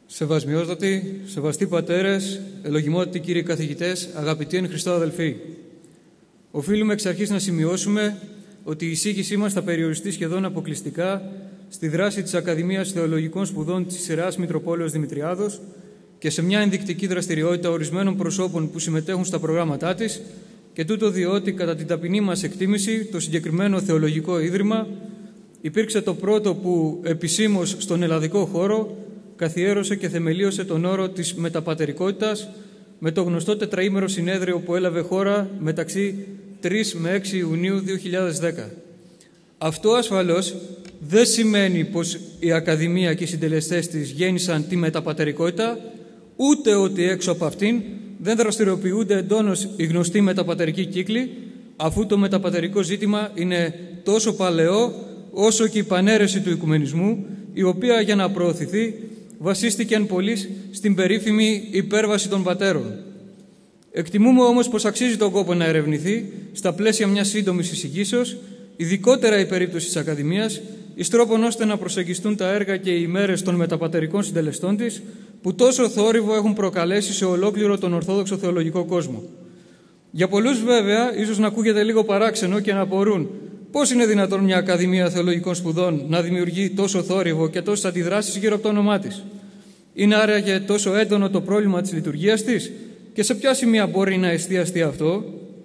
Σεβασμιότατοι, σεβαστοί πατέρες, ευλογημότατοι κύριοι καθηγητές, αγαπητοί εν Χριστώ αδελφοί. Οφείλουμε εξ αρχής να σημειώσουμε ότι η εισήγησή μας θα περιοριστεί σχεδόν αποκλειστικά στη δράση της Ακαδημίας Θεολογικών Σπουδών της Ιεράς Μητροπόλεως Δημητριάδος και σε μια ενδεικτική δραστηριότητα ορισμένων προσώπων που συμμετέχουν στα προγράμματά της, και τούτο διότι, κατά την ταπεινή μας εκτίμηση, το συγκεκριμένο θεολογικό ίδρυμα υπήρξε το πρώτο που επισήμως στον ελλαδικό χώρο καθιέρωσε και θεμελίωσε τον όρο της μεταπατερικότητας με το γνωστό τετραήμερο συνέδριο που έλαβε χώρα μεταξύ 3 με 6 Ιουνίου 2010. Αυτό ασφαλώς δεν σημαίνει πως η Ακαδημία και οι συντελεστές της γέννησαν τη μεταπατερικότητα, ούτε ότι έξω από αυτήν δεν δραστηριοποιούνται εντόνως οι γνωστοί μεταπατερικοί κύκλοι, αφού το μεταπατερικό ζήτημα είναι τόσο παλαιό όσο και η παναίρεση του οικουμενισμού, η οποία για να προωθηθεί βασίστηκε εν πολλοίς στην περίφημη υπέρβαση των πατέρων. Εκτιμούμε όμως πως αξίζει τον κόπο να ερευνηθεί στα πλαίσια μιας σύντομης εισηγήσεως, ειδικότερα η περίπτωση της Ακαδημίας, εις τρόπον ώστε να προσεγγιστούν τα έργα και οι ημέρες των μεταπατερικών συντελεστών της, που τόσο θόρυβο έχουν προκαλέσει σε ολόκληρο τον Ορθόδοξο θεολογικό κόσμο. Για πολλούς, βέβαια, ίσως να ακούγεται λίγο παράξενο και να απορούν πώς είναι δυνατόν μια Ακαδημία Θεολογικών Σπουδών να δημιουργεί τόσο θόρυβο και τόσες αντιδράσεις γύρω από το όνομά της. Είναι άραγε τόσο έντονο το πρόβλημα της λειτουργίας της, και σε ποια σημεία μπορεί να εστιαστεί αυτό?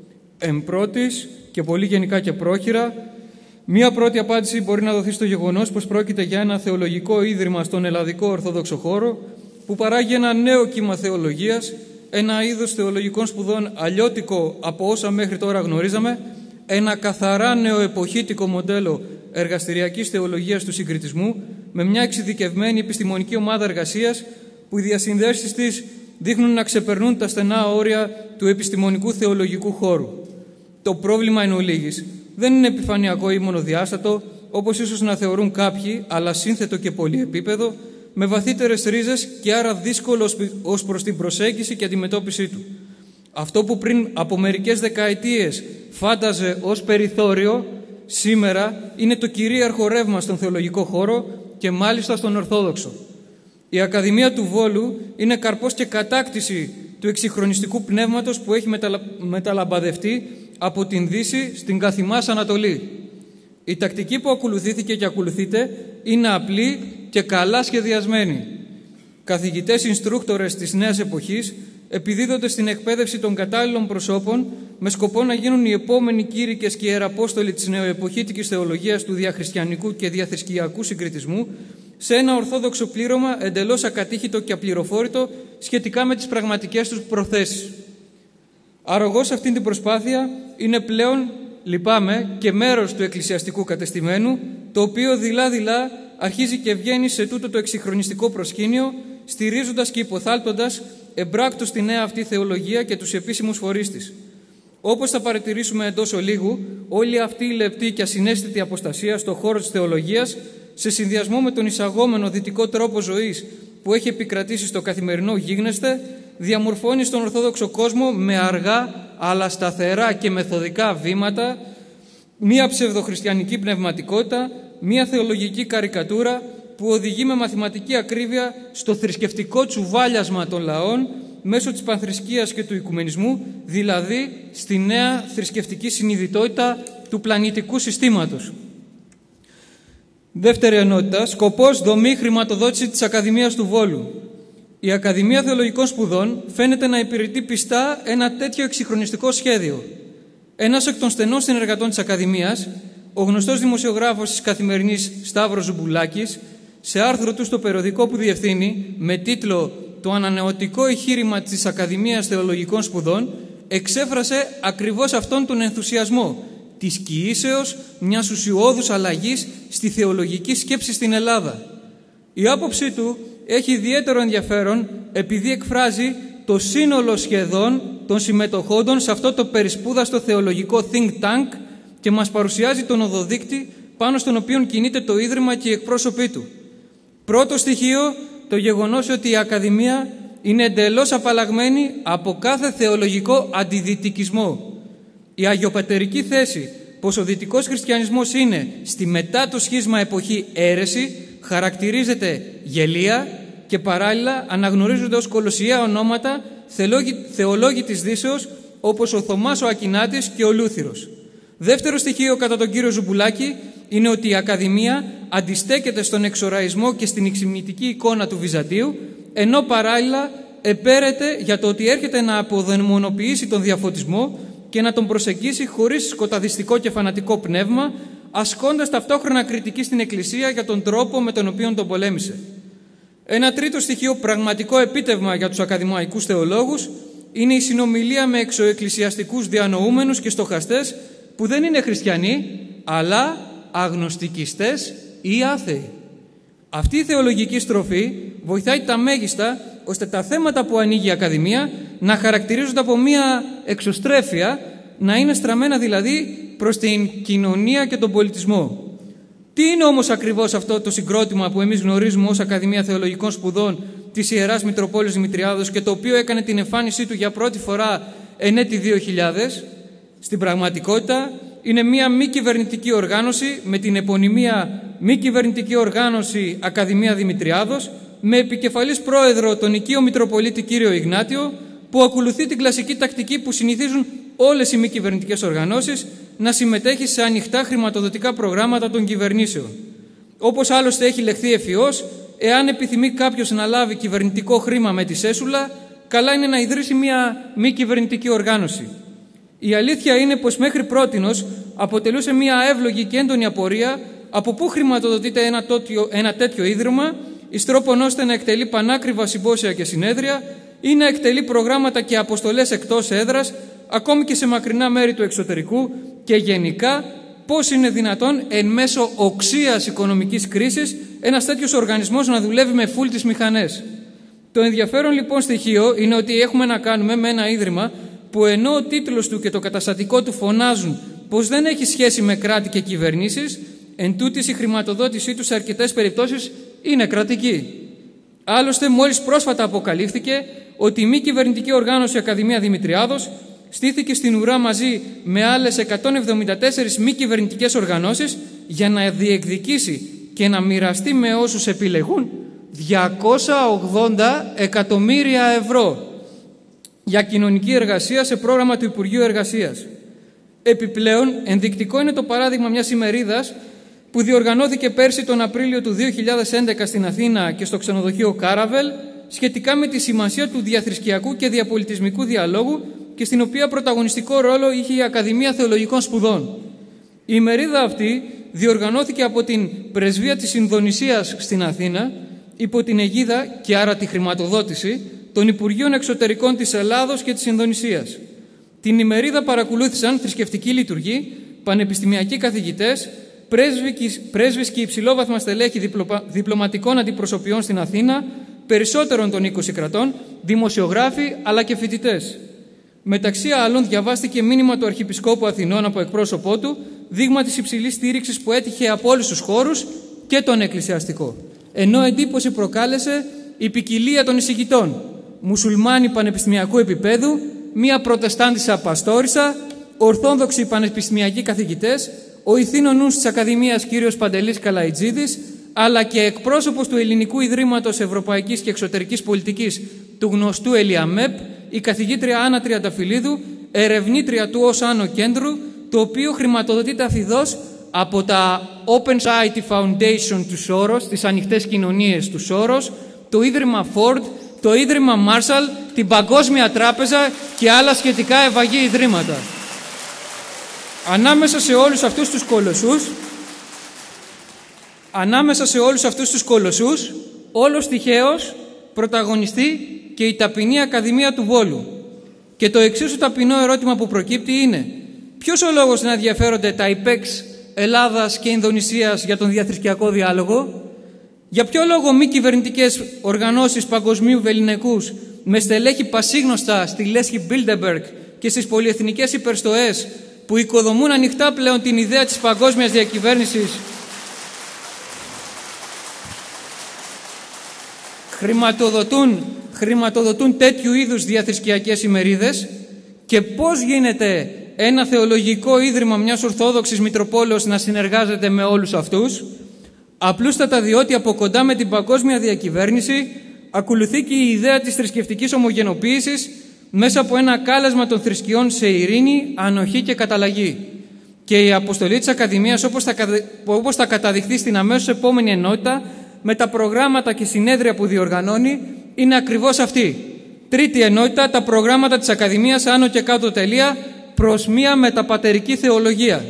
Πρώτης και πολύ γενικά και πρόχειρα, μία πρώτη απάντηση μπορεί να δοθεί στο γεγονός πως πρόκειται για ένα θεολογικό ίδρυμα στον ελλαδικό ορθόδοξο χώρο που παράγει ένα νέο κύμα θεολογίας, ένα είδος θεολογικών σπουδών αλλιώτικο από όσα μέχρι τώρα γνωρίζαμε, ένα καθαρά νεοεποχήτικο μοντέλο εργαστηριακής θεολογίας του συγκριτισμού με μια εξειδικευμένη επιστημονική ομάδα εργασίας που οι διασυνδέσεις της δείχνουν να ξεπερνούν τα στενά όρια του επιστημονικού θεολογικού χώρου. Το πρόβλημα εν ολίγης δεν είναι επιφανειακό ή μονοδιάστατο, όπως ίσως να θεωρούν κάποιοι, αλλά σύνθετο και πολυεπίπεδο, με βαθύτερες ρίζες και άρα δύσκολο ως προς την προσέγγιση και αντιμετώπιση του. Αυτό που πριν από μερικές δεκαετίες φάνταζε ως περιθώριο, σήμερα είναι το κυρίαρχο ρεύμα στον θεολογικό χώρο και μάλιστα στον Ορθόδοξο. Η Ακαδημία του Βόλου είναι καρπός και κατάκτηση του εξυγχρονιστικού πνεύματος που έχει μεταλαμπαδευτεί από την Δύση στην καθημάς Ανατολή. Η τακτική που ακολουθήθηκε και ακολουθείται είναι απλή και καλά σχεδιασμένη. Καθηγητές ινστρούκτορες της νέας εποχής επιδίδονται στην εκπαίδευση των κατάλληλων προσώπων με σκοπό να γίνουν οι επόμενοι κήρυκες και ιεραπόστολοι της νεοεποχήτικης θεολογίας του διαχριστιανικού και διαθρησκειακού συγκριτισμού σε ένα ορθόδοξο πλήρωμα εντελώς ακατήχητο και απληροφόρητο σχετικά με τις πραγματικές τους προθέσεις. Αρρωγός σε αυτήν την προσπάθεια είναι πλέον, λυπάμαι, και μέρος του εκκλησιαστικού κατεστημένου, το οποίο δειλά-δειλά αρχίζει και βγαίνει σε τούτο το εξυγχρονιστικό προσκήνιο, στηρίζοντας και υποθάλπτοντας εμπράκτος τη νέα αυτή θεολογία και τους επίσημους φορείς της. Όπως θα παρατηρήσουμε εντός ολίγου, όλη αυτή η λεπτή και ασυναίσθητη αποστασία στον χώρο της θεολογίας, σε συνδυασμό με τον εισαγόμενο δυτικό τρόπο ζωής που έχει επικρατήσει στο καθημερινό γίγνεσθε, διαμορφώνει στον Ορθόδοξο κόσμο με αργά αλλά σταθερά και μεθοδικά βήματα μία ψευδοχριστιανική πνευματικότητα, μία θεολογική καρικατούρα που οδηγεί με μαθηματική ακρίβεια στο θρησκευτικό τσουβάλιασμα των λαών μέσω της πανθρησκείας και του οικουμενισμού, δηλαδή στη νέα θρησκευτική συνειδητότητα του πλανητικού συστήματος. Δεύτερη ενότητα, σκοπός, δομή, χρηματοδότηση της Ακαδημίας του Βόλου. Η Ακαδημία Θεολογικών Σπουδών φαίνεται να υπηρετεί πιστά ένα τέτοιο εξυγχρονιστικό σχέδιο. Ένας εκ των στενών συνεργατών της Ακαδημίας, ο γνωστός δημοσιογράφος της Καθημερινής Σταύρος Ζουμπουλάκης, σε άρθρο του στο περιοδικό που διευθύνει με τίτλο «Το ανανεωτικό εγχείρημα της Ακαδημίας Θεολογικών Σπουδών», εξέφρασε ακριβώς αυτόν τον ενθουσιασμό της κιήσεως μιας ουσιώδους αλλαγής στη θεολογική σκέψη στην Ελλάδα. Η άποψή του έχει ιδιαίτερο ενδιαφέρον επειδή εκφράζει το σύνολο σχεδόν των συμμετοχόντων σε αυτό το περισπούδαστο θεολογικό think tank και μας παρουσιάζει τον οδοδείκτη πάνω στον οποίο κινείται το Ίδρυμα και οι εκπρόσωποι του. Πρώτο στοιχείο, το γεγονός ότι η Ακαδημία είναι εντελώς απαλλαγμένη από κάθε θεολογικό αντιδυτικισμό. Η αγιοπατερική θέση πως ο δυτικός χριστιανισμός είναι στη μετά το σχίσμα εποχή αίρεση χαρακτηρίζεται γελία και παράλληλα αναγνωρίζονται ως κολοσιαία ονόματα θεολόγοι της Δύσεως, όπως ο Θωμάς ο Ακινάτης και ο Λούθυρος. Δεύτερο στοιχείο κατά τον κύριο Ζουμπουλάκη είναι ότι η Ακαδημία αντιστέκεται στον εξοραϊσμό και στην ηξιμνητική εικόνα του Βυζαντίου, ενώ παράλληλα επέρεται για το ότι έρχεται να αποδαιμονοποιήσει τον διαφωτισμό και να τον προσεγγίσει χωρίς σκοταδιστικό και φανατικό πνεύμα, ασκώντας ταυτόχρονα κριτική στην Εκκλησία για τον τρόπο με τον οποίο τον πολέμησε. Ένα τρίτο στοιχείο, πραγματικό επίτευγμα για τους ακαδημαϊκούς θεολόγους, είναι η συνομιλία με εξωεκκλησιαστικούς διανοούμενους και στοχαστές που δεν είναι χριστιανοί, αλλά αγνωστικιστές ή άθεοι. Αυτή η θεολογική στροφή βοηθάει τα μέγιστα ώστε τα θέματα που ανοίγει η Ακαδημία να χαρακτηρίζονται από μία εξωστρέφεια, να είναι στραμμένα δηλαδή προς την κοινωνία και τον πολιτισμό. Τι είναι όμως ακριβώς αυτό το συγκρότημα που εμείς γνωρίζουμε ως Ακαδημία Θεολογικών Σπουδών της Ιεράς Μητροπόλεως Δημητριάδος και το οποίο έκανε την εμφάνισή του για πρώτη φορά εν έτη 2000? Στην πραγματικότητα είναι μία μη κυβερνητική οργάνωση με την επωνυμία Μη Κυβερνητική Οργάνωση Ακαδημία Δημητριάδος, με επικεφαλής πρόεδρο τον οικείο Μητροπολίτη κύριο Ιγνάτιο, που ακολουθεί την κλασική τακτική που συνηθίζουν όλες οι μη κυβερνητικές οργανώσεις, να συμμετέχει σε ανοιχτά χρηματοδοτικά προγράμματα των κυβερνήσεων. Όπως άλλωστε έχει λεχθεί ευφυώς, εάν επιθυμεί κάποιος να λάβει κυβερνητικό χρήμα με τη σέσουλα, καλά είναι να ιδρύσει μια μη κυβερνητική οργάνωση. Η αλήθεια είναι πως μέχρι πρότινος αποτελούσε μια εύλογη και έντονη απορία από πού χρηματοδοτείται ένα τέτοιο ίδρυμα, εις τρόπον ώστε να εκτελεί πανάκριβα συμπόσια και συνέδρια ή να εκτελεί προγράμματα και αποστολές εκτός έδρας, ακόμη και σε μακρινά μέρη του εξωτερικού, και γενικά πώς είναι δυνατόν εν μέσω οξείας οικονομικής κρίσης ένας τέτοιος οργανισμός να δουλεύει με φουλ τις μηχανές. Το ενδιαφέρον λοιπόν στοιχείο είναι ότι έχουμε να κάνουμε με ένα ίδρυμα που ενώ ο τίτλος του και το καταστατικό του φωνάζουν πως δεν έχει σχέση με κράτη και κυβερνήσεις, εν τούτης η χρηματοδότησή του σε αρκετές περιπτώσεις είναι κρατική. Άλλωστε, μόλις πρόσφατα αποκαλύφθηκε ότι η μη κυβερνητική οργάνωση Ακαδημία Δημητριάδος στήθηκε στην ουρά μαζί με άλλες 174 μη κυβερνητικές οργανώσεις για να διεκδικήσει και να μοιραστεί με όσους επιλεγούν 280 εκατομμύρια ευρώ για κοινωνική εργασία σε πρόγραμμα του Υπουργείου Εργασίας. Επιπλέον, ενδεικτικό είναι το παράδειγμα μιας ημερίδας που διοργανώθηκε πέρσι τον Απρίλιο του 2011 στην Αθήνα και στο ξενοδοχείο Κάραβελ σχετικά με τη σημασία του διαθρησκειακού και διαπολιτισμικού διαλόγου και στην οποία πρωταγωνιστικό ρόλο είχε η Ακαδημία Θεολογικών Σπουδών. Η ημερίδα αυτή διοργανώθηκε από την Πρεσβεία της Ινδονησίας στην Αθήνα υπό την αιγίδα και άρα τη χρηματοδότηση των Υπουργείων Εξωτερικών της Ελλάδος και της Ινδονησίας. Την ημερίδα παρακολούθησαν θρησκευτικοί λειτουργοί, πανεπιστημιακοί καθηγητές, πρέσβεις και υψηλόβαθμα στελέχη διπλωματικών αντιπροσωπιών στην Αθήνα, περισσότερων των 20 κρατών, δημοσιογράφοι αλλά και φοιτητές. Μεταξύ άλλων, διαβάστηκε μήνυμα του Αρχιεπισκόπου Αθηνών από εκπρόσωπό του, δείγμα της υψηλής στήριξης που έτυχε από όλους τους χώρους και τον εκκλησιαστικό. Ενώ εντύπωση προκάλεσε η ποικιλία των εισηγητών. Μουσουλμάνοι πανεπιστημιακού επίπεδου, μία προτεστάντισσα παστόρισα, ορθόδοξοι πανεπιστημιακοί καθηγητές, ο ηθήνων νους της Ακαδημίας κ. Παντελής Καλαϊτζίδης, αλλά και εκπρόσωπος του Ελληνικού Ιδρύματος Ευρωπαϊκής και Εξωτερικής Πολιτικής του γνωστού Ελιαμέπ, η καθηγήτρια Άννα Τριανταφυλλίδου, ερευνήτρια του ως Άνω Κέντρου, το οποίο χρηματοδοτείται αφιδώς από τα Open Society Foundation του Σόρος, τις ανοιχτές κοινωνίες του Σόρος, το Ίδρυμα Ford, το Ίδρυμα Marshall, την Παγκόσμια Τράπεζα και άλλα σχετικά ευαγή ιδρύματα. Ανάμεσα σε όλους αυτούς τους κολοσσούς, όλος τυχαίως πρωταγωνιστεί και η ταπεινή Ακαδημία του Βόλου. Και το εξίσου ταπεινό ερώτημα που προκύπτει είναι: ποιος ο λόγος να ενδιαφέρονται τα ΙΠΕΞ Ελλάδας και Ινδονησίας για τον διαθρησκειακό διάλογο? Για ποιο λόγο μη κυβερνητικές οργανώσεις παγκοσμίου βελληνικούς με στελέχη πασίγνωστα στη λέσχη Bilderberg και στις πολυεθνικές υπερστοές που οικοδομούν ανοιχτά πλέον την ιδέα της παγκόσμιας διακυβέρνησης χρηματοδοτούν τέτοιου είδους διαθρησκειακές ημερίδες? Και πώς γίνεται ένα θεολογικό ίδρυμα μιας Ορθόδοξης Μητροπόλεως να συνεργάζεται με όλους αυτούς? Απλούστατα διότι από κοντά με την παγκόσμια διακυβέρνηση ακολουθεί και η ιδέα της θρησκευτικής ομογενοποίησης μέσα από ένα κάλεσμα των θρησκειών σε ειρήνη, ανοχή και καταλλαγή. Και η αποστολή της Ακαδημίας, όπως θα καταδειχθεί στην αμέσως επόμενη ενότητα, με τα προγράμματα και συνέδρια που διοργανώνει, είναι ακριβώς αυτή. Τρίτη ενότητα, τα προγράμματα της Ακαδημίας άνω και κάτω τελεία προς μία μεταπατερική θεολογία.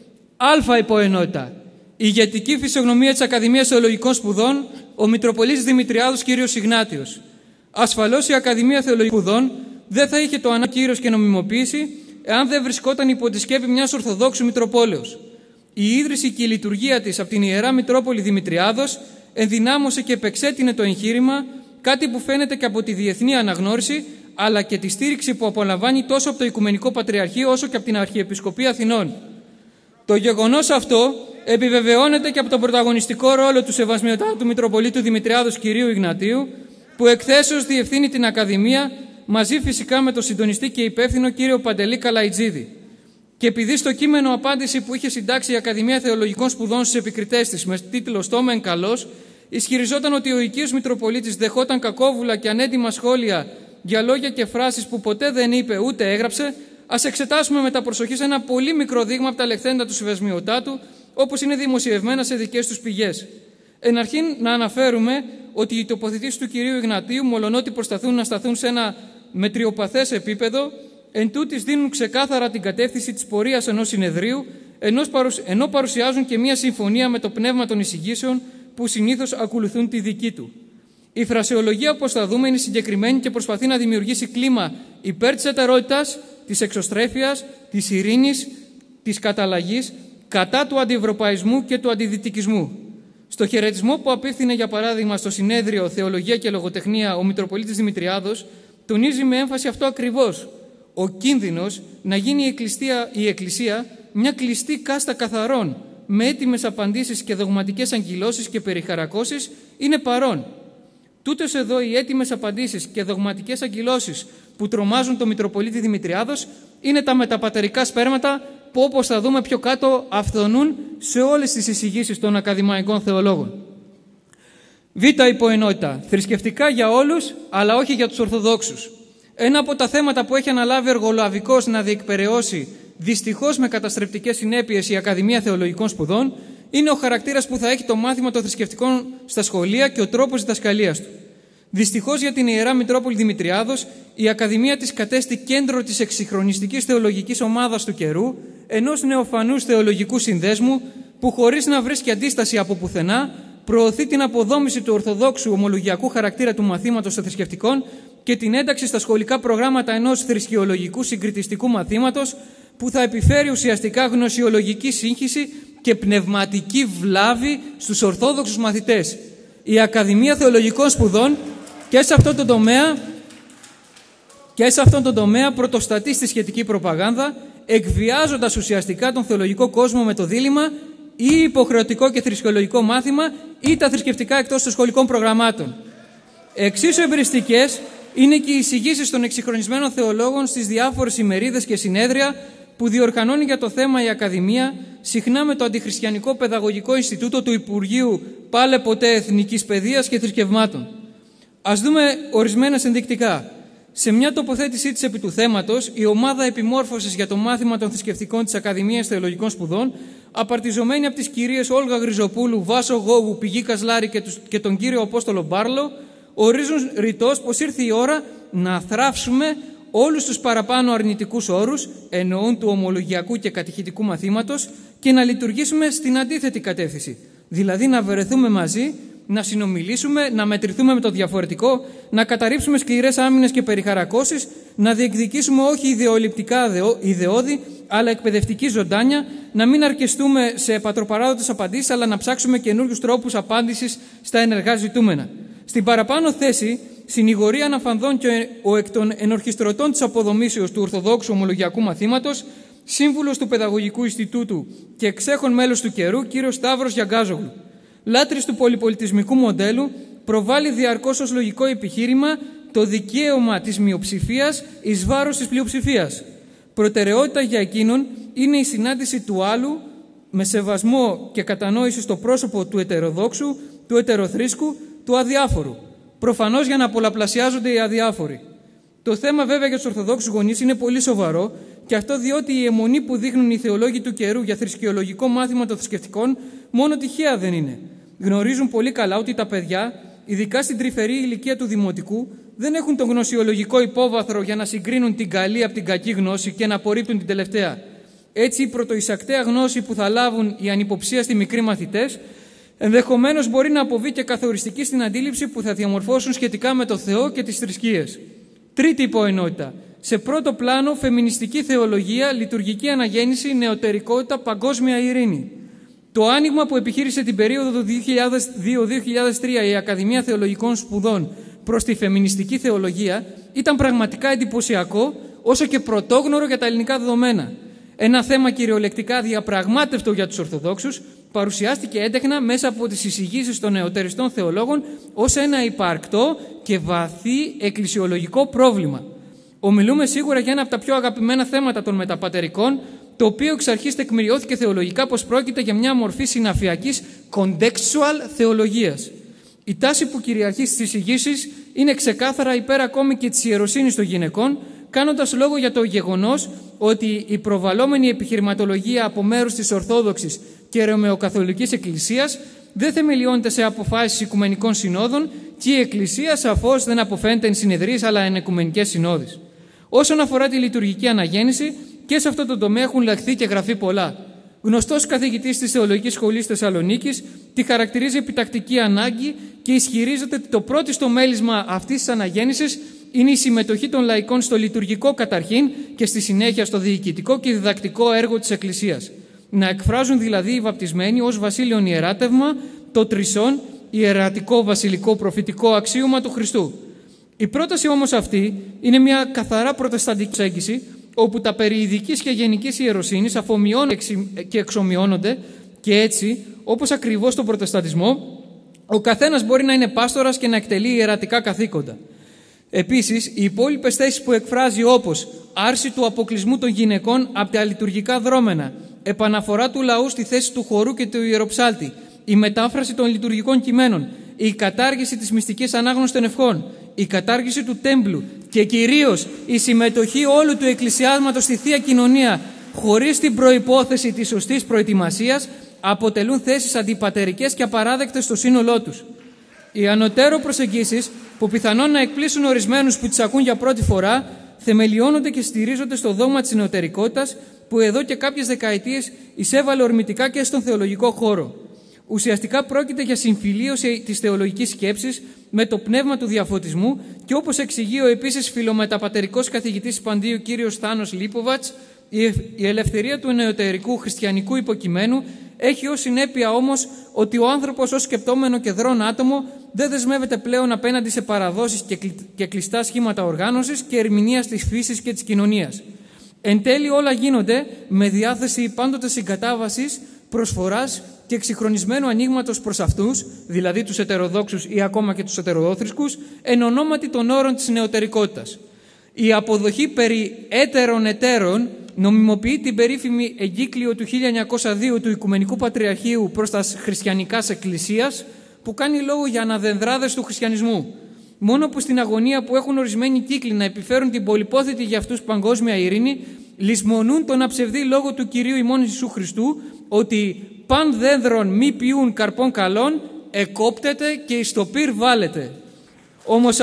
Α υποενότητα, η ηγετική φυσιογνωμία της Ακαδημίας Θεολογικών Σπουδών, ο Μητροπολίτης Δημητριάδος κ. Ιγνάτιος. Ασφαλώς η Ακαδημία Θεολογικών Σπουδών δεν θα είχε το ανάγκη κύρος και νομιμοποίηση εάν δεν βρισκόταν υπό τη σκέπη μιας Ορθοδόξου Μητροπόλεως. Η ίδρυση και η λειτουργία της από την Ιερά Μητρόπολη Δημητριάδος ενδυνάμωσε και επεξέτεινε το εγχείρημα, κάτι που φαίνεται και από τη διεθνή αναγνώριση, αλλά και τη στήριξη που απολαμβάνει τόσο από το Οικουμενικό Πατριαρχείο όσο και από την Αρχιεπισκοπή Αθηνών. Το γεγονός αυτό επιβεβαιώνεται και από τον πρωταγωνιστικό ρόλο του Σεβασμιωτάτου Μητροπολίτου Δημητριάδος κ. Ιγνατίου, που εκθέσεως διευθύνει την Ακαδημία, μαζί φυσικά με τον συντονιστή και υπεύθυνο κ. Παντελή Καλαϊτζίδη. Και επειδή στο κείμενο απάντηση που είχε συντάξει η Ακαδημία Θεολογικών Σπουδών στους επικριτές της με τίτλο «Στόμεν καλός», ισχυριζόταν ότι ο οικείος Μητροπολίτης δεχόταν κακόβουλα και ανέντιμα σχόλια για λόγια και φράσεις που ποτέ δεν είπε ούτε έγραψε, ας εξετάσουμε με τα προσοχή σε ένα πολύ μικρό δείγμα από τα λεχθέντα του Σεβασμιωτάτου, όπως είναι δημοσιευμένα σε δικές τους πηγές. Εν αρχήν, να αναφέρουμε ότι οι τοποθετήσεις του κυρίου Ιγνατίου, μολονότι προσπαθούν να σταθούν σε ένα μετριοπαθές επίπεδο, εν τούτης δίνουν ξεκάθαρα την κατεύθυνση της πορείας ενός συνεδρίου, ενώ παρουσιάζουν και μία συμφωνία με το πνεύμα των εισηγήσεων που συνήθως ακολουθούν τη δική του. Η φρασεολογία, όπως θα δούμε, είναι συγκεκριμένη και προσπαθεί να δημιουργήσει κλίμα υπέρ της εταιρότητας, της εξωστρέφειας, της ειρήνης, της καταλλαγής, κατά του αντιευρωπαϊσμού και του αντιδυτικισμού. Στο χαιρετισμό που απίφθινε, για παράδειγμα, στο συνέδριο Θεολογία και Λογοτεχνία ο Μητροπολίτης Δημητριάδος, τονίζει με έμφαση αυτό ακριβώς. Ο κίνδυνος να γίνει η Εκκλησία μια κλειστή κάστα καθαρών, με έτοιμες απαντήσεις και δογματικές αγκυλώσεις και περιχαρακώσεις, είναι παρόν. Τούτες εδώ οι έτοιμες απαντήσεις και δογματικές αγκυλώσεις που τρομάζουν τον Μητροπολίτη Δημητριάδος είναι τα μεταπατερικά σπέρματα που, όπως θα δούμε πιο κάτω, αυθονούν σε όλες τις εισηγήσεις των ακαδημαϊκών θεολόγων. Β υποενότητα. Θρησκευτικά για όλους, αλλά όχι για τους Ορθοδόξους. Ένα από τα θέματα που έχει αναλάβει εργολαβικώς να διεκπεραιώσει, δυστυχώς με καταστρεπτικές συνέπειες, η Ακαδημία Θεολογικών Σπουδών, είναι ο χαρακτήρας που θα έχει το μάθημα των θρησκευτικών στα σχολεία και ο τρόπος διδασκαλίας του. Δυστυχώς για την Ιερά Μητρόπολη Δημητριάδος, η Ακαδημία της κατέστη κέντρο της εξυγχρονιστικής θεολογικής ομάδας του καιρού, ενός νεοφανούς θεολογικού συνδέσμου που, χωρίς να βρίσκει αντίσταση από πουθενά, προωθεί την αποδόμηση του ορθοδόξου ομολογιακού χαρακτήρα του μαθήματος των θρησκευτικών και την ένταξη στα σχολικά προγράμματα ενός θρησκειολογικού συγκριτιστικού μαθήματος που θα επιφέρει ουσιαστικά γνωσιολογική σύγχυση και πνευματική βλάβη στους ορθόδοξους μαθητές. Η Ακαδημία Θεολογικών Σπουδών και σε αυτόν τον τομέα πρωτοστατεί στη σχετική προπαγάνδα, εκβιάζοντας ουσιαστικά τον θεολογικό κόσμο με το δίλημμα ή υποχρεωτικό και θρησκειολογικό μάθημα ή τα θρησκευτικά εκτός των σχολικών προγραμμάτων. Εξίσου εμπειριστικές είναι και οι εισηγήσεις των εξυγχρονισμένων θεολόγων στις διάφορες ημερίδες και συνέδρια που διοργανώνει για το θέμα η Ακαδημία, συχνά με το Αντιχριστιανικό Παιδαγωγικό Ινστιτούτο του Υπουργείου Πάλε Ποτέ Εθνικής Παιδείας και Θρησκευμάτων. Ας δούμε ορισμένες ενδεικτικά. Σε μια τοποθέτησή της επί του θέματος, η ομάδα επιμόρφωσης για το μάθημα των θρησκευτικών της Ακαδημίας Θεολογικών Σπουδών, απαρτιζωμένη από τις κυρίες Όλγα Γριζοπούλου, Βάσο Γόγου, Πηγή Κασλάρη και τον κύριο Απόστολο Μπάρλο, ορίζουν ρητός πως ήρθε η ώρα να θράψουμε όλους τους παραπάνω αρνητικούς όρους, εννοούν του ομολογιακού και κατηχητικού μαθήματος, και να λειτουργήσουμε στην αντίθετη κατεύθυνση. Δηλαδή να βρεθούμε μαζί, να συνομιλήσουμε, να μετρηθούμε με το διαφορετικό, να καταρρύψουμε σκληρές άμυνες και περιχαρακώσεις, να διεκδικήσουμε όχι ιδεολειπτικά ιδεώδη, αλλά εκπαιδευτική ζωντάνια, να μην αρκεστούμε σε πατροπαράδοτες απαντήσεις, αλλά να ψάξουμε καινούριους τρόπους απάντησης στα ενεργά ζητούμενα. Στην παραπάνω θέση, συνηγορεί αναφανδόν και ο εκ των ενορχιστρωτών της αποδομήσεως του Ορθοδόξου Ομολογιακού Μαθήματος, σύμβουλος του Παιδαγωγικού Ινστιτούτου και εξέχον μέλος του καιρού, κύριος Σταύρος Γιαγκάζογλου. Λάτρης του πολυπολιτισμικού μοντέλου, προβάλλει διαρκώς ως λογικό επιχείρημα το δικαίωμα της μειοψηφίας εις βάρος της πλειοψηφίας. Προτεραιότητα για εκείνον είναι η συνάντηση του άλλου με σεβασμό και κατανόηση στο πρόσωπο του ετεροδόξου, του ετεροθρήσκου, του αδιάφορου. προφανώς για να πολλαπλασιάζονται οι αδιάφοροι. Το θέμα βέβαια για τους Ορθοδόξους γονείς είναι πολύ σοβαρό, και αυτό διότι η αιμονή που δείχνουν οι θεολόγοι του καιρού για θρησκεολογικό μάθημα των θρησκευτικών μόνο τυχαία δεν είναι. Γνωρίζουν πολύ καλά ότι τα παιδιά, ειδικά στην τρυφερή ηλικία του δημοτικού, δεν έχουν τον γνωσιολογικό υπόβαθρο για να συγκρίνουν την καλή από την κακή γνώση και να απορρίπτουν την τελευταία. Έτσι, η πρωτοεισακτέα γνώση που θα λάβουν οι ανυποψίαστοι μικροί μαθητές ενδεχομένως μπορεί να αποβεί και καθοριστική στην αντίληψη που θα διαμορφώσουν σχετικά με το Θεό και τις θρησκείες. Τρίτη υποενότητα. Σε πρώτο πλάνο, φεμινιστική θεολογία, λειτουργική αναγέννηση, νεωτερικότητα, παγκόσμια ειρήνη. Το άνοιγμα που επιχείρησε την περίοδο του 2002-2003 η Ακαδημία Θεολογικών Σπουδών προς τη φεμινιστική θεολογία ήταν πραγματικά εντυπωσιακό, όσο και πρωτόγνωρο για τα ελληνικά δεδομένα. Ένα θέμα κυριολεκτικά διαπραγμάτευτο για τους Ορθοδόξους παρουσιάστηκε έντεχνα μέσα από τις εισηγήσεις των νεωτεριστών θεολόγων ως ένα υπαρκτό και βαθύ εκκλησιολογικό πρόβλημα. Ομιλούμε σίγουρα για ένα από τα πιο αγαπημένα θέματα των μεταπατερικών, το οποίο εξ αρχής τεκμηριώθηκε θεολογικά πως πρόκειται για μια μορφή συναφιακής contextual θεολογίας. Η τάση που κυριαρχεί στις εισηγήσεις είναι ξεκάθαρα υπέρ ακόμη και της ιεροσύνης των γυναικών, κάνοντας λόγο για το γεγονός ότι η προβαλλόμενη επιχειρηματολογία από μέρους της Ορθόδοξης και Ρωμαιοκαθολικής Εκκλησίας δεν θεμελιώνεται σε αποφάσεις οικουμενικών συνόδων και η Εκκλησία σαφώς δεν αποφαίνεται εν συνεδρίες αλλά εν οικουμενικές συνόδεις. Όσον αφορά τη λειτουργική αναγέννηση, και σε αυτό το τομέα έχουν λαχθεί και γραφεί πολλά. Γνωστός καθηγητής της Θεολογικής Σχολής Θεσσαλονίκης τη χαρακτηρίζει επιτακτική ανάγκη και ισχυρίζεται ότι το πρώτο μέλισμα αυτής της αναγέννησης είναι η συμμετοχή των λαϊκών στο λειτουργικό καταρχήν και στη συνέχεια στο διοικητικό και διδακτικό έργο της Εκκλησίας. Να εκφράζουν δηλαδή οι βαπτισμένοι ως βασίλειον ιεράτευμα το τρισόν ιερατικό βασιλικό προφητικό αξίωμα του Χριστού. Η πρόταση όμως αυτή είναι μια καθαρά προτεσταντική προσέγγιση, όπου τα περί ειδικής και γενικής ιεροσύνης αφομοιώνονται και εξομοιώνονται, και έτσι, όπως ακριβώς στον προτεσταντισμό, ο καθένας μπορεί να είναι πάστορας και να εκτελεί ιερατικά καθήκοντα. Επίσης, οι υπόλοιπες θέσεις που εκφράζει, όπως άρση του αποκλεισμού των γυναικών από τα λειτουργικά δρόμενα, επαναφορά του λαού στη θέση του χορού και του ιεροψάλτη, η μετάφραση των λειτουργικών κειμένων, η κατάργηση της μυστικής ανάγνωσης των ευχών, η κατάργηση του τέμπλου και κυρίως η συμμετοχή όλου του εκκλησιάσματος στη Θεία Κοινωνία χωρίς την προϋπόθεση της σωστής προετοιμασίας αποτελούν θέσεις αντιπατερικές και απαράδεκτες στο σύνολό τους. Οι ανωτέρω προσεγγίσεις, που πιθανόν να εκπλήσουν ορισμένους που τις ακούν για πρώτη φορά, θεμελιώνονται και στηρίζονται στο δόγμα της νεωτερικότητας που εδώ και κάποιες δεκαετίες εισέβαλε ορμητικά και στον θεολογικό χώρο. Ουσιαστικά πρόκειται για συμφιλίωση της θεολογικής σκέψης με το πνεύμα του διαφωτισμού και, όπως εξηγεί ο επίσης φιλομεταπατερικός καθηγητής Παντίου κ. Θάνος Λίποβατς, η ελευθερία του νεωτερικού χριστιανικού υποκειμένου έχει ως συνέπεια όμως ότι ο άνθρωπος ως σκεπτόμενο και δρόν άτομο δεν δεσμεύεται πλέον απέναντι σε παραδόσεις και κλειστά σχήματα οργάνωσης και ερμηνείας της φύσης και της κοινωνίας. Εν τέλει όλα γίνονται με διάθεση πάντοτε συγκατάβασης, προσφοράς και εξυγχρονισμένου ανοίγματος προς αυτούς, δηλαδή τους ετεροδόξους ή ακόμα και τους ετεροδόθρησκους, εν ονόματι των όρων της νεωτερικότητας. Η αποδοχή περί έτερων εταίρων νομιμοποιεί την περίφημη εγκύκλιο του 1902 του Οικουμενικού Πατριαρχείου προς τα χριστιανικάς εκκλησίας, που κάνει λόγο για αναδενδράδες του χριστιανισμού. Μόνο που στην αγωνία που έχουν ορισμένοι κύκλοι να επιφέρουν την πολυπόθητη για αυτούς παγκόσμια ειρήνη, λησμονούν τον αψευδή λόγο του Κυρίου ημών Ιησού Χριστού, ότι «παν δένδρον μη ποιούν καρπών καλών, εκόπτεται και εις το πυρ βάλετε». Όμως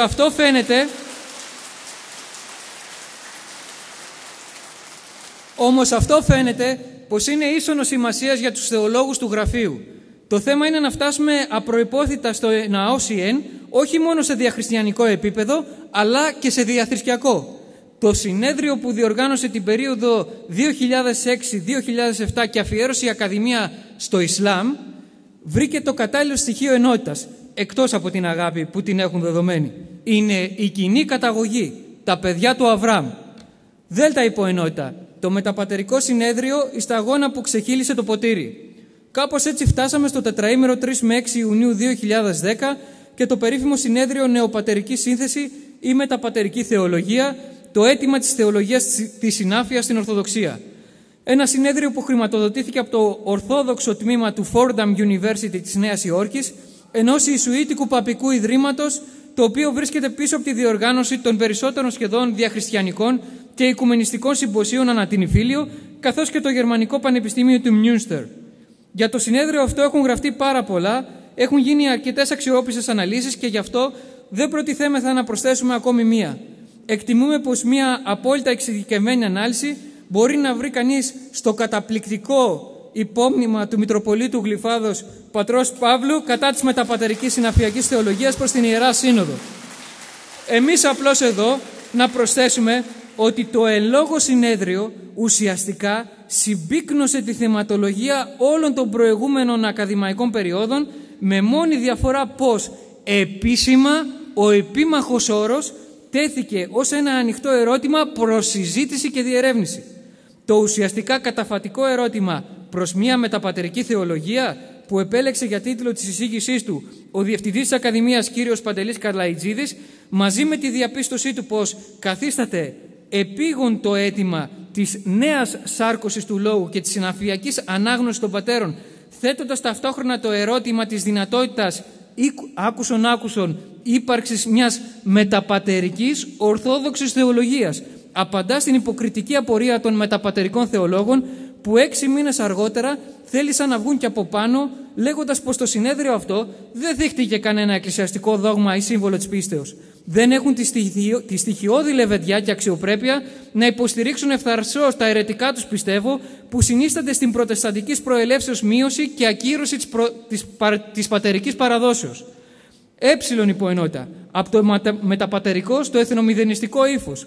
αυτό φαίνεται πως είναι ίσονος σημασίας για τους θεολόγους του γραφείου. Το θέμα είναι να φτάσουμε απροϋπόθητα στο να όσιεν, όχι μόνο σε διαχριστιανικό επίπεδο, αλλά και σε διαθρησκιακό. Το συνέδριο που διοργάνωσε την περίοδο 2006-2007 και αφιέρωσε η Ακαδημία στο Ισλάμ, βρήκε το κατάλληλο στοιχείο ενότητας, εκτός από την αγάπη που την έχουν δεδομένη. Είναι η κοινή καταγωγή, τα παιδιά του Αβραάμ. Δέλτα υποενότητα, το μεταπατερικό συνέδριο, η σταγόνα που ξεχύλισε το ποτήρι. Κάπως έτσι φτάσαμε στο τετραήμερο 3 με 6 Ιουνίου 2010 και το περίφημο συνέδριο Νεοπατερική Σύνθεση ή Μεταπατερική Θεολογία, το αίτημα της θεολογίας της συνάφειας στην Ορθοδοξία. Ένα συνέδριο που χρηματοδοτήθηκε από το Ορθόδοξο τμήμα του Fordham University της Νέας Υόρκης, ενός Ιησουήτικου Παπικού Ιδρύματος, το οποίο βρίσκεται πίσω από τη διοργάνωση των περισσότερων σχεδόν διαχριστιανικών και οικουμενιστικών συμποσίων ανά την Ιφίλιο, καθώς και το Γερμανικό Πανεπιστήμιο του Μιούνστερ. Για το συνέδριο αυτό έχουν γραφτεί πάρα πολλά, έχουν γίνει αρκετές αξιόπιστες αναλύσεις και γι' αυτό δεν προτιθέμεθα να προσθέσουμε ακόμη μία. Εκτιμούμε πως μία απόλυτα εξειδικευμένη ανάλυση μπορεί να βρει κανείς στο καταπληκτικό υπόμνημα του Μητροπολίτου Γλυφάδος Πατρός Παύλου κατά της μεταπατερικής συναφιακής θεολογίας προς την Ιερά Σύνοδο. Εμείς απλώς εδώ να προσθέσουμε ότι το εν λόγω συνέδριο ουσιαστικά συμπίκνωσε τη θεματολογία όλων των προηγούμενων ακαδημαϊκών περιόδων, με μόνη διαφορά πως επίσημα ο επίμαχος όρος τέθηκε ως ένα ανοιχτό ερώτημα προς συζήτηση και διερεύνηση. Το ουσιαστικά καταφατικό ερώτημα προς μια μεταπατερική θεολογία, που επέλεξε για τίτλο της εισήγησής του ο Διευθυντής της Ακαδημίας κ. Παντελής Καρλαϊτζίδης, μαζί με τη διαπίστωσή του πως καθίσταται επίγον το αίτημα της νέας σάρκωσης του λόγου και της συναφιακής ανάγνωσης των πατέρων, θέτοντας ταυτόχρονα το ερώτημα της δυνατότητας άκουσον ύπαρξης μιας μεταπατερικής ορθόδοξης θεολογίας, απαντά στην υποκριτική απορία των μεταπατερικών θεολόγων που 6 μήνες αργότερα θέλησαν να βγουν και από πάνω, λέγοντας πως το συνέδριο αυτό δεν δείχτηκε κανένα εκκλησιαστικό δόγμα ή σύμβολο της πίστεως. Δεν έχουν τη στοιχειώδη λεβεδιά και αξιοπρέπεια να υποστηρίξουν ευθαρσώς τα αιρετικά τους, πιστεύω, που συνίστανται στην προτεσταντικής προελεύσεως μείωση και ακύρωση της πατερικής παραδόσεως. Έψιλον υποενότητα, από το μεταπατερικό στο εθνομηδενιστικό ύφος.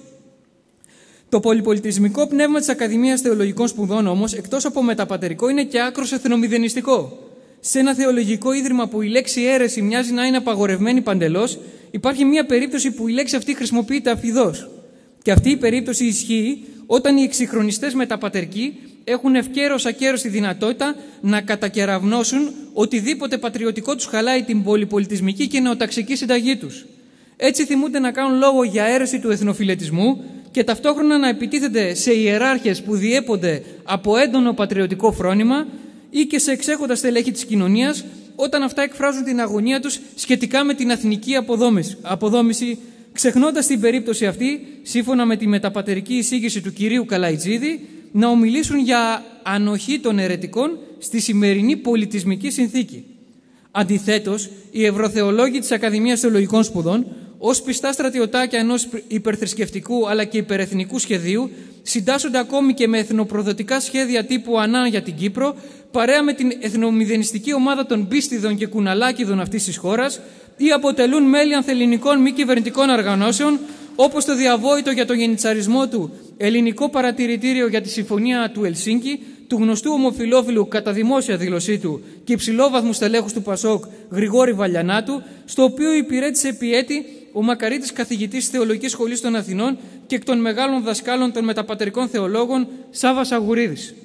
Το πολυπολιτισμικό πνεύμα της Ακαδημίας Θεολογικών Σπουδών όμως, εκτός από μεταπατερικό, είναι και άκρως εθνομηδενιστικό. Σε ένα θεολογικό ίδρυμα που η λέξη αίρεση μοιάζει να είναι απαγορευμένη παντελώς, υπάρχει μια περίπτωση που η λέξη αυτή χρησιμοποιείται αφιδώς. Και αυτή η περίπτωση ισχύει όταν οι εξυγχρονιστές μεταπατερικοί έχουν ευκαίρως ακέρως τη δυνατότητα να κατακεραυνώσουν οτιδήποτε πατριωτικό τους χαλάει την πολυπολιτισμική και νεοταξική συνταγή τους. Έτσι θυμούνται να κάνουν λόγο για αίρεση του εθνοφιλετισμού και ταυτόχρονα να επιτίθενται σε ιεράρχες που διέπονται από έντονο πατριωτικό φρόνημα ή και σε εξέχοντα στελέχη της κοινωνίας, όταν αυτά εκφράζουν την αγωνία τους σχετικά με την εθνική αποδόμηση, ξεχνώντας την περίπτωση αυτή, σύμφωνα με τη μεταπατερική εισήγηση του κυρίου Καλαϊτζίδη, να ομιλήσουν για ανοχή των αιρετικών στη σημερινή πολιτισμική συνθήκη. Αντιθέτως, οι ευρωθεολόγοι της Ακαδημίας Θεολογικών Σπουδών, ως πιστά στρατιωτάκια ενός υπερθρησκευτικού αλλά και υπερεθνικού σχεδίου, συντάσσονται ακόμη και με εθνοπροδοτικά σχέδια τύπου Ανάν για την Κύπρο, παρέα με την εθνομηδενιστική ομάδα των Πίστιδων και Κουναλάκηδων αυτής της χώρας, ή αποτελούν μέλη ανθελληνικών μη κυβερνητικών οργανώσεων, όπως το διαβόητο για τον γενιτσαρισμό του Ελληνικό Παρατηρητήριο για τη Συμφωνία του Ελσίνκη, του γνωστού ομοφυλόφιλου κατά δημόσια δήλωσή του και υψηλόβαθμου στελέχους του Πασόκ Γρηγόρη Βαλιανάτου, στο οποίο υπηρέτησε επί έτη ο μακαρίτης καθηγητής της Θεολογικής Σχολής των Αθηνών και εκ των μεγάλων δασκάλων των μεταπατερικών θεολόγων Σάββας Αγουρίδης.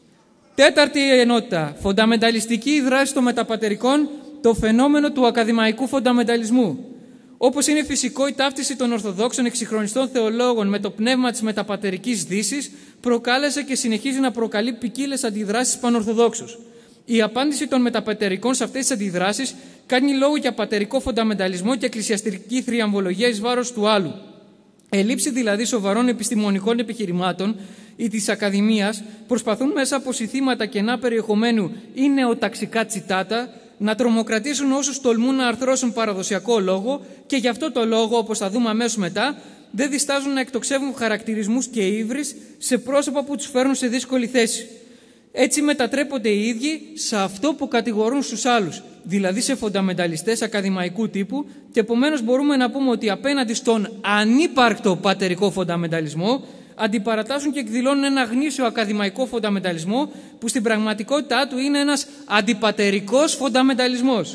Τέταρτη ενότητα, φονταμενταλιστική δράση των μεταπατερικών, το φαινόμενο του ακαδημαϊκού φονταμενταλισμού. Όπως είναι φυσικό, η ταύτιση των Ορθοδόξων εξυγχρονιστών θεολόγων με το πνεύμα της μεταπατερικής δύσης προκάλεσε και συνεχίζει να προκαλεί ποικίλες αντιδράσεις πανορθοδόξους. Η απάντηση των μεταπατερικών σε αυτές τις αντιδράσεις κάνει λόγο για πατερικό φονταμενταλισμό και εκκλησιαστική θριαμβολογία εις βάρος του άλλου. Ελήψη δηλαδή σοβαρών επιστημονικών επιχειρημάτων ή της Ακαδημίας προσπαθούν μέσα από συθήματα κενά περιεχομένου ή νεοταξικά τσιτάτα να τρομοκρατήσουν όσους τολμούν να αρθρώσουν παραδοσιακό λόγο και γι' αυτό το λόγο, όπως θα δούμε αμέσως μετά, δεν διστάζουν να εκτοξεύουν χαρακτηρισμούς και ύβρις σε πρόσωπα που τους φέρνουν σε δύσκολη θέση. Έτσι μετατρέπονται οι ίδιοι σε αυτό που κατηγορούν στους άλλους, δηλαδή σε φονταμενταλιστές ακαδημαϊκού τύπου, και επομένως μπορούμε να πούμε ότι απέναντι στον ανύπαρκτο πατερικό φονταμενταλισμό αντιπαρατάσσουν και εκδηλώνουν ένα γνήσιο ακαδημαϊκό φονταμενταλισμό που στην πραγματικότητά του είναι ένας αντιπατερικός φονταμενταλισμός.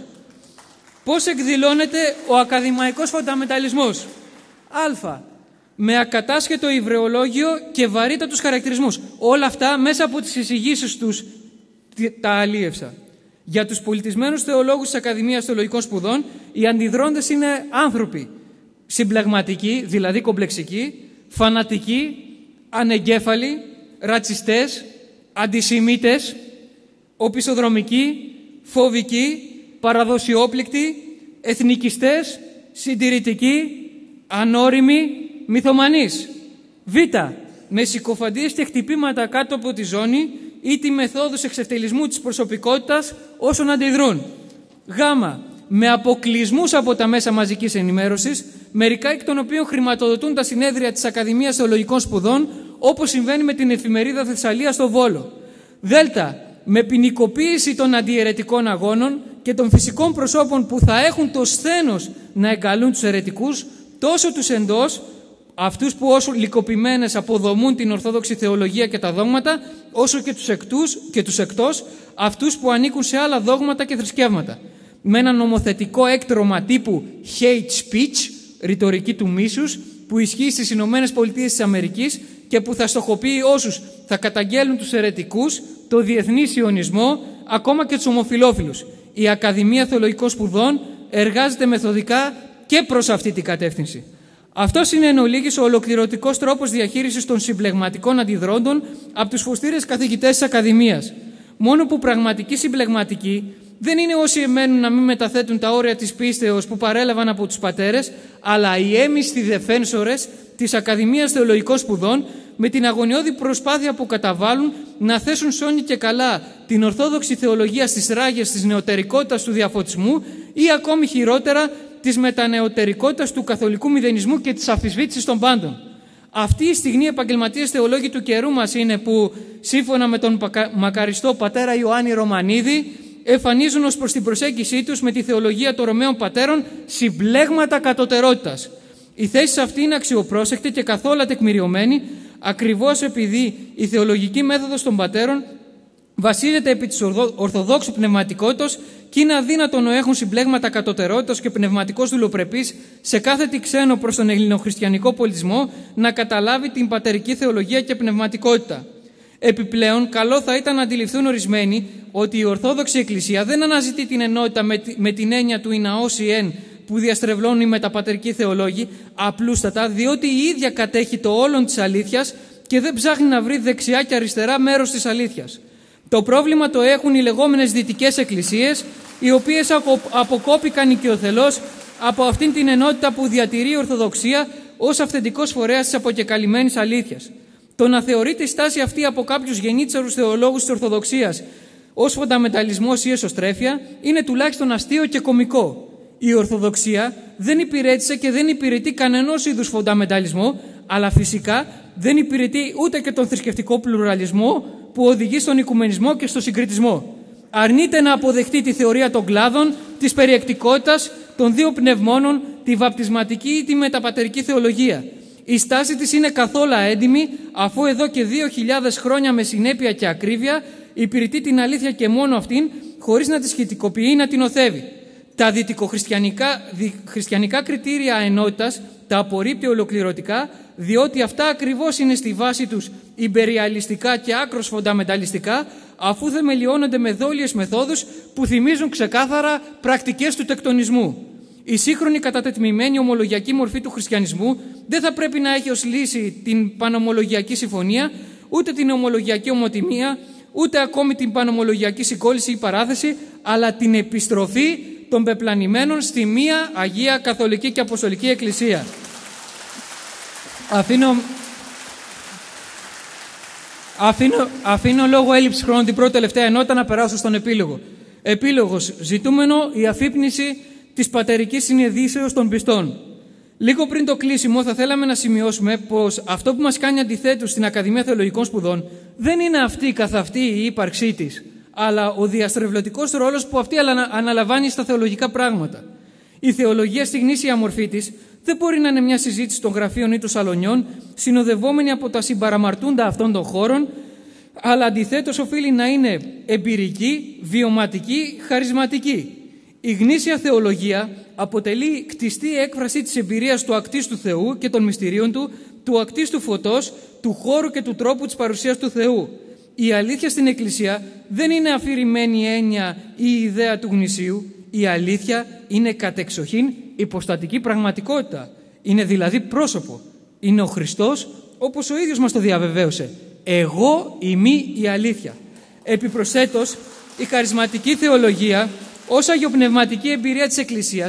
Πώς εκδηλώνεται ο ακαδημαϊκός φονταμενταλισμός? Α. Με ακατάσχετο υβρεολόγιο και βαρύτατους χαρακτηρισμούς. Όλα αυτά μέσα από τις εισηγήσεις τους τα αλίευσα. Για τους πολιτισμένους θεολόγους της Ακαδημίας Θεολογικών Σπουδών, οι αντιδρόντες είναι άνθρωποι συμπλεγματικοί, δηλαδή κομπλεξικοί, φανατικοί, ανεγκέφαλοι, ρατσιστές, αντισημίτες, οπισθοδρομικοί, φοβικοί, παραδοσιόπληκτοι, εθνικιστές, συντηρητικοί, ανώριμοι, μυθομανείς. Β. Με συκοφαντίες και χτυπήματα κάτω από τη ζώνη ή τη μεθόδους εξευτελισμού της προσωπικότητας όσων αντιδρούν. Γ. Με αποκλεισμούς από τα μέσα μαζικής ενημέρωσης, μερικά εκ των οποίων χρηματοδοτούν τα συνέδρια της Ακαδημίας Θεολογικών Σπουδών, όπως συμβαίνει με την εφημερίδα Θεσσαλία στο Βόλο. Δ. Με ποινικοποίηση των αντιαιρετικών αγώνων και των φυσικών προσώπων που θα έχουν το σθένος να εγκαλούν τους αιρετικούς, τόσο τους εντός, αυτούς που όσο λυκοποιημένες αποδομούν την ορθόδοξη θεολογία και τα δόγματα, όσο και τους εκτός, αυτούς που ανήκουν σε άλλα δόγματα και θρησκεύματα. Με ένα νομοθετικό έκτρωμα τύπου hate speech, ρητορική του μίσους, που ισχύει στις Ηνωμένες Πολιτείες της Αμερικής και που θα στοχοποιεί όσους θα καταγγέλουν τους αιρετικούς, το διεθνή σιωνισμό, ακόμα και τους ομοφυλόφιλους. Η Ακαδημία Θεολογικών Σπουδών εργάζεται μεθοδικά και προς αυτή την κατεύθυνση. Αυτός είναι εν ολίγης ο ολοκληρωτικός τρόπος διαχείρισης των συμπλεγματικών αντιδρόντων από τους φωστήρες καθηγητές της Ακαδημίας. Μόνο που πραγματικοί συμπλεγματικοί δεν είναι όσοι εμένουν να μην μεταθέτουν τα όρια της πίστεως που παρέλαβαν από τους πατέρες, αλλά οι έμιστοι δεφένσορες της Ακαδημίας Θεολογικών Σπουδών, με την αγωνιώδη προσπάθεια που καταβάλουν να θέσουν σώνη και καλά την ορθόδοξη θεολογία στις ράγες της νεωτερικότητας του διαφωτισμού ή ακόμη χειρότερα της μετανεωτερικότητας του καθολικού μηδενισμού και της αμφισβήτησης των πάντων. Αυτοί οι στιγνοί επαγγελματίες θεολόγοι του καιρού μας είναι που, σύμφωνα με τον μακαριστό πατέρα Ιωάννη Ρωμανίδη, εμφανίζουν ως προς την προσέγγιση τους με τη θεολογία των Ρωμαίων πατέρων συμπλέγματα κατωτερότητας. Η θέση αυτή είναι αξιοπρόσεκτη και καθόλου τεκμηριωμένη, ακριβώς επειδή η θεολογική μέθοδος των πατέρων βασίζεται επί της ορθοδόξου πνευματικότητας και είναι αδύνατο να έχουν συμπλέγματα κατωτερότητας και πνευματικός δουλοπρεπής σε κάθε τι ξένο προς τον ελληνοχριστιανικό πολιτισμό να καταλάβει την πατερική θεολογία και πνευματικότητα. Επιπλέον, καλό θα ήταν να αντιληφθούν ορισμένοι ότι η Ορθόδοξη Εκκλησία δεν αναζητεί την ενότητα με την έννοια του «Ιναός εν» που διαστρεβλώνουν οι μεταπατερικοί θεολόγοι, απλούστατα διότι η ίδια κατέχει το όλον της αλήθειας και δεν ψάχνει να βρει δεξιά και αριστερά μέρος της αλήθειας. Το πρόβλημα το έχουν οι λεγόμενες δυτικές εκκλησίες, οι οποίες αποκόπηκαν οικειοθελώς από αυτήν την ενότητα που διατηρεί η Ορθοδοξία ως αυθεντικός φορέας της αποκεκαλυμμένης αλήθειας. Το να θεωρείται η στάση αυτή από κάποιους γεννήτσαρους θεολόγους της Ορθοδοξίας ως φονταμενταλισμός ή εσωστρέφεια είναι τουλάχιστον αστείο και κωμικό. Η Ορθοδοξία δεν υπηρέτησε και δεν υπηρετεί κανενός είδους φονταμενταλισμό, αλλά φυσικά δεν υπηρετεί ούτε και τον θρησκευτικό πλουραλισμό που οδηγεί στον οικουμενισμό και στο συγκριτισμό. Αρνείται να αποδεχτεί τη θεωρία των κλάδων, της περιεκτικότητας, των δύο πνευμόνων, τη βαπτισματική ή τη μεταπατερική θεολογία. Η στάση της είναι καθόλου έντιμη, αφού εδώ και 2.000 χρόνια με συνέπεια και ακρίβεια υπηρετεί την αλήθεια και μόνο αυτήν, χωρίς να τη σχετικοποιεί ή να την οθεύει. Τα δυτικοχριστιανικά κριτήρια ενότητας τα απορρίπτει ολοκληρωτικά, διότι αυτά ακριβώς είναι στη βάση τους ιμπεριαλιστικά και άκρως φονταμενταλιστικά, αφού θεμελιώνονται με δόλιες μεθόδους που θυμίζουν ξεκάθαρα πρακτικές του τεκτονισμού. Η σύγχρονη κατατετμημένη ομολογιακή μορφή του χριστιανισμού δεν θα πρέπει να έχει ως λύση την πανομολογιακή συμφωνία, ούτε την ομολογιακή ομοτιμία, ούτε ακόμη την πανομολογιακή συγκόλληση ή παράθεση, αλλά την επιστροφή των πεπλανημένων στη μία Αγία Καθολική και Αποστολική Εκκλησία. Αφήνω λόγω έλλειψης χρόνου την πρώτη τελευταία ενότητα να περάσω στον επίλογο. Επίλογος. Ζητούμενο η αφύπνιση της πατερικής συνειδήσεως των πιστών. Λίγο πριν το κλείσιμο θα θέλαμε να σημειώσουμε πως αυτό που μας κάνει αντιθέτους στην Ακαδημία Θεολογικών Σπουδών δεν είναι αυτή καθ' αυτή η ύπαρξή της, αλλά ο διαστρεβλωτικός ρόλος που αυτή αναλαμβάνει στα θεολογικά πράγματα. Η θεολογία στη γνήσια μορφή της δεν μπορεί να είναι μια συζήτηση των γραφείων ή των σαλονιών, συνοδευόμενη από τα συμπαραμαρτούντα αυτών των χώρων, αλλά αντιθέτως οφείλει να είναι εμπειρική, βιωματική, χαρισματική. Η γνήσια θεολογία αποτελεί κτιστή έκφραση της εμπειρίας του ακτίστου Θεού και των μυστηρίων του ακτίστου φωτός, του χώρου και του τρόπου της παρουσίας του Θεού. Η αλήθεια στην Εκκλησία δεν είναι αφηρημένη έννοια ή ιδέα του γνησίου. Η αλήθεια είναι κατεξοχήν υποστατική πραγματικότητα. Είναι δηλαδή πρόσωπο. Είναι ο Χριστός, όπως ο ίδιος μας το διαβεβαίωσε. Εγώ είμαι η αλήθεια. Επιπροσθέτως, η χαρισματική θεολογία ως αγιοπνευματική εμπειρία της Εκκλησίας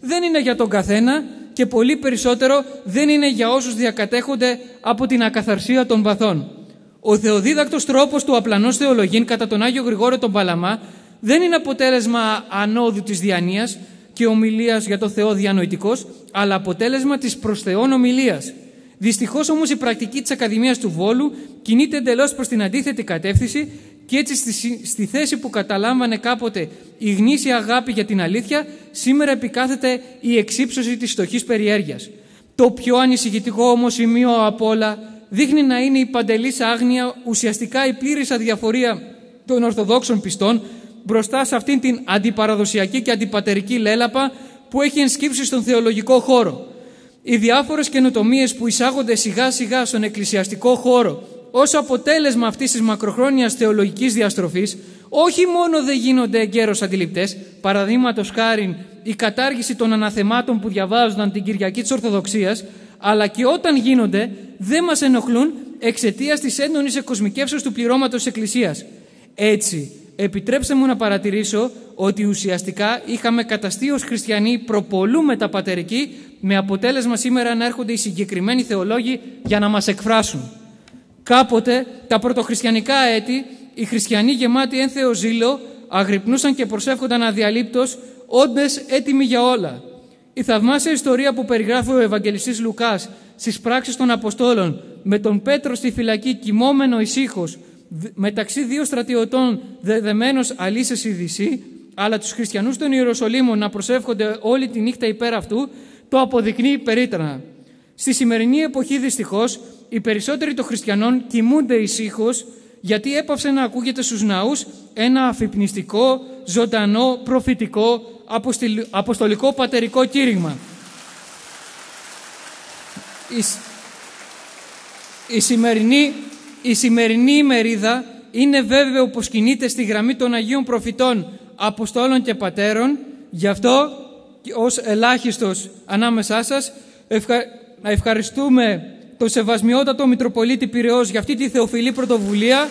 δεν είναι για τον καθένα και πολύ περισσότερο δεν είναι για όσους διακατέχονται από την ακαθαρσία των βαθών. Ο θεοδίδακτος τρόπος του απλανός θεολογήν κατά τον Άγιο Γρηγόριο τον Παλαμά δεν είναι αποτέλεσμα ανόδου της διανοίας και ομιλίας για το Θεό διανοητικός, αλλά αποτέλεσμα της προς Θεόν ομιλίας. Δυστυχώς όμως η πρακτική της Ακαδημίας του Βόλου κινείται εντελώς προς την αντίθετη κατεύθυνση και έτσι στη θέση που καταλάμβανε κάποτε η γνήσια αγάπη για την αλήθεια, σήμερα επικάθεται η εξύψωση της φτωχής περιέργειας. Το πιο ανησυχητικό όμως σημείο από όλα δείχνει να είναι η παντελής άγνοια, ουσιαστικά η πλήρης αδιαφορία των Ορθοδόξων πιστών μπροστά σε αυτήν την αντιπαραδοσιακή και αντιπατερική λέλαπα που έχει ενσκύψει στον θεολογικό χώρο. Οι διάφορες καινοτομίες που εισάγονται σιγά σιγά στον εκκλησιαστικό χώρο ως αποτέλεσμα αυτής της μακροχρόνιας θεολογικής διαστροφής όχι μόνο δεν γίνονται εγκαίρως αντιληπτές, παραδείγματος χάριν η κατάργηση των αναθεμάτων που διαβάζονταν την Κυριακή της Ορθοδοξίας, αλλά και όταν γίνονται δεν μας ενοχλούν εξαιτίας της έντονης εκκοσμικεύσεως του πληρώματος της Εκκλησίας. Έτσι, επιτρέψτε μου να παρατηρήσω ότι ουσιαστικά είχαμε καταστεί ως χριστιανοί προπολού μεταπατερικοί, με αποτέλεσμα σήμερα να έρχονται οι συγκεκριμένοι θεολόγοι για να μας εκφράσουν. Κάποτε, τα πρωτοχριστιανικά έτη, οι χριστιανοί γεμάτοι ένθεο ζήλο αγρυπνούσαν και προσεύχονταν αδιαλείπτως, όντες έτοιμοι για όλα. Η θαυμάσια ιστορία που περιγράφει ο Ευαγγελιστής Λουκάς στις πράξεις των Αποστόλων, με τον Πέτρο στη φυλακή κοιμόμενο ησύχος, μεταξύ δύο στρατιωτών δεδεμένος αλήσες ειδησί, αλλά τους χριστιανούς των Ιεροσολύμων να προσεύχονται όλη τη νύχτα υπέρ αυτού, το αποδεικνύει περίτρανα. Στη σημερινή εποχή δυστυχώς, οι περισσότεροι των χριστιανών κοιμούνται ησύχως, γιατί έπαυσε να ακούγεται στους ναούς ένα αφυπνιστικό, ζωντανό, προφητικό, αποστολικό πατερικό κήρυγμα. Η σημερινή ημερίδα είναι βέβαιο πως κινείται στη γραμμή των Αγίων Προφητών, Αποστόλων και Πατέρων. Γι' αυτό, ως ελάχιστος ανάμεσά σας, να ευχαριστούμε τον Σεβασμιότατο Μητροπολίτη Πειραιώς για αυτή τη θεοφιλή πρωτοβουλία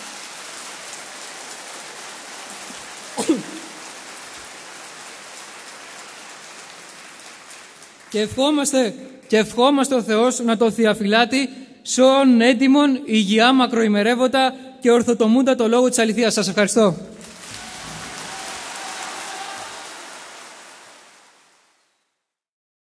και ευχόμαστε ο Θεός να το διαφυλάτει σώον έντιμον, υγειά, μακροημερεύοντα και ορθοτομούντα το λόγο της αληθείας. Σας ευχαριστώ.